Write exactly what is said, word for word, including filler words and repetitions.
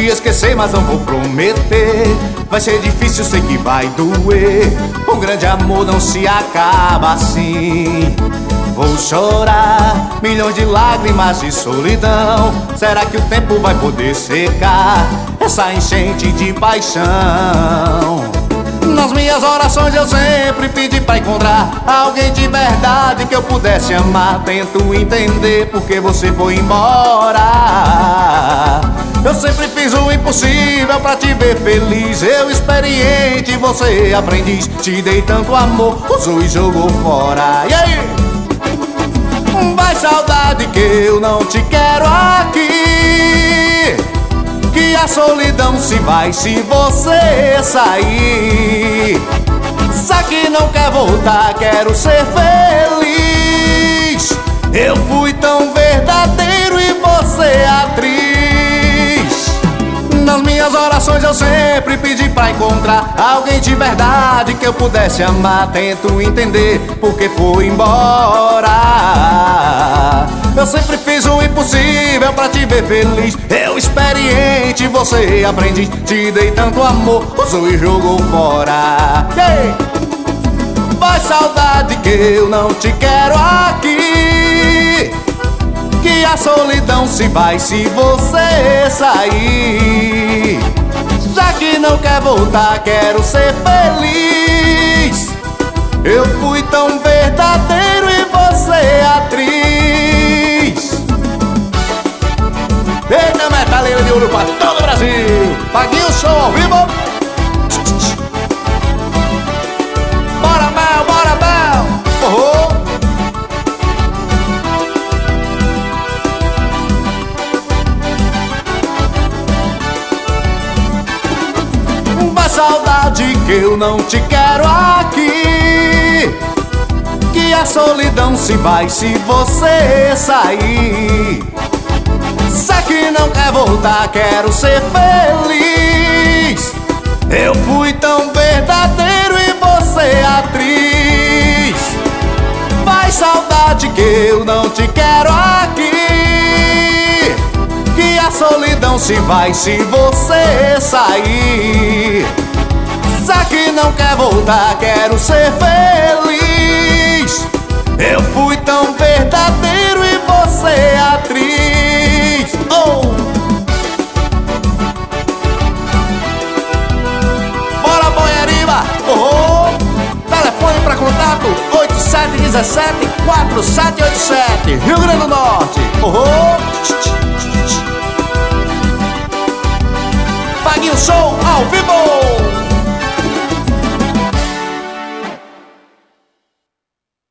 esquecer, mas não vou prometer. Vai ser difícil, sei que vai doer. Um grande amor não se acaba assim. Vou chorar milhões de lágrimas de solidão. Será que o tempo vai poder secar essa enchente de paixão? Nas minhas orações eu sempre pedi pra encontrar alguém de verdade que eu pudesse amar. Tento entender porque você foi embora. Eu sempre fiz o impossível pra te ver feliz. Eu experiente, você aprendiz. Te dei tanto amor, usou e jogou fora. E aí? Vai saudade que eu não te quero aqui. Que a solidão se vai se você sair. Só que não quer voltar, quero ser feliz. Eu fui tão verdadeiro e você atriz. Nas minhas orações eu sempre pedi pra encontrar alguém de verdade que eu pudesse amar. Tento entender porque foi embora. Eu sempre fiz o impossível pra te ver feliz. Eu experiente, você aprendiz. Te dei tanto amor, usou e jogou fora. Hey! Vai saudade que eu não te quero aqui. Que a solidão se vai se você sair. Já que não quer voltar, quero ser feliz. Eu fui tão verdadeiro e você atriz. Eita, metaleiro de ouro pra todo o Brasil. Paguinho Show ao vivo. Bora, Mel, bora, Mel. Oh, vai saudade que eu não te quero aqui. Que a solidão se vai se você sair. Só que não quer voltar, quero ser feliz. Eu fui tão verdadeiro e você atriz. Vai saudade que eu não te quero aqui. Que a solidão se vai se você sair. Só que não quer voltar, quero ser feliz. Eu fui tão verdadeiro e você atriz. Oh! Bora, Boiariba! Oh! Telefone pra contato oito sete um sete, quatro sete oito sete, Rio Grande do Norte. Oh! Paguinho Show ao vivo!